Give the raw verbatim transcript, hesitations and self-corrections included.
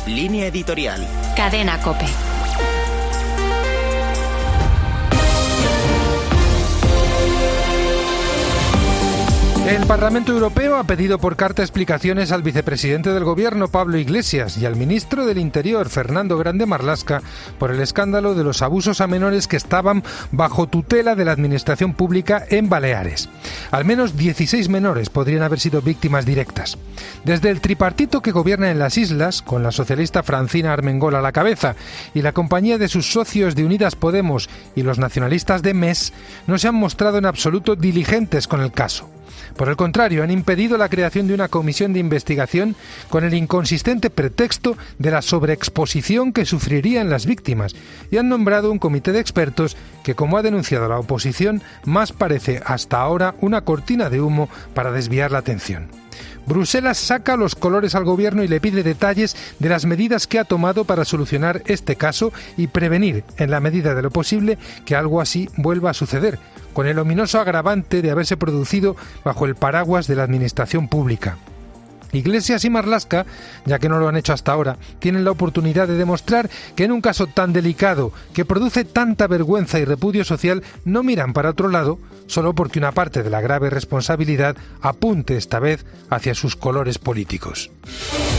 Línea editorial. Cadena COPE. El Parlamento Europeo ha pedido por carta explicaciones al vicepresidente del Gobierno, Pablo Iglesias, y al ministro del Interior, Fernando Grande Marlaska, por el escándalo de los abusos a menores que estaban bajo tutela de la Administración Pública en Baleares. Al menos dieciséis menores podrían haber sido víctimas directas. Desde el tripartito que gobierna en las islas, con la socialista Francina Armengol a la cabeza y la compañía de sus socios de Unidas Podemos y los nacionalistas de M E S, no se han mostrado en absoluto diligentes con el caso. Por el contrario, han impedido la creación de una comisión de investigación con el inconsistente pretexto de la sobreexposición que sufrirían las víctimas y han nombrado un comité de expertos que, como ha denunciado la oposición, más parece hasta ahora una cortina de humo para desviar la atención. Bruselas saca los colores al gobierno y le pide detalles de las medidas que ha tomado para solucionar este caso y prevenir, en la medida de lo posible, que algo así vuelva a suceder, con el ominoso agravante de haberse producido bajo el paraguas de la administración pública. Iglesias y Marlaska, ya que no lo han hecho hasta ahora, tienen la oportunidad de demostrar que en un caso tan delicado, que produce tanta vergüenza y repudio social, no miran para otro lado, solo porque una parte de la grave responsabilidad apunte esta vez hacia sus colores políticos.